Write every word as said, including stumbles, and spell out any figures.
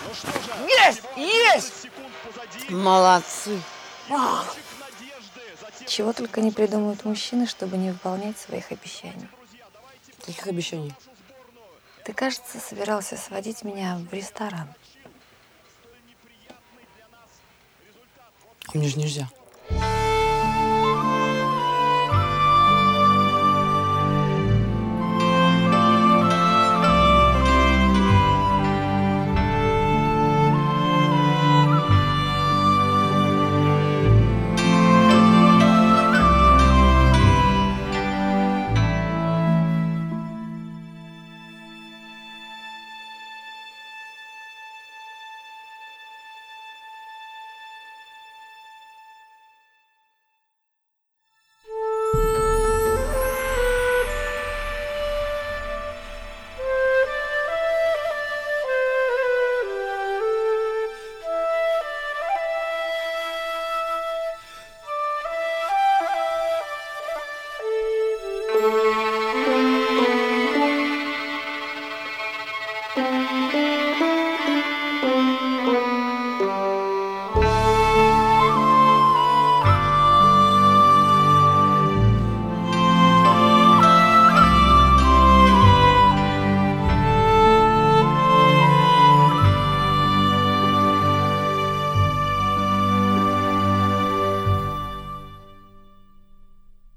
Есть! Есть! Молодцы! Ах. Чего только не придумывают мужчины, чтобы не выполнять своих обещаний. Каких обещаний? Ты, кажется, собирался сводить меня в ресторан. А мне же нельзя.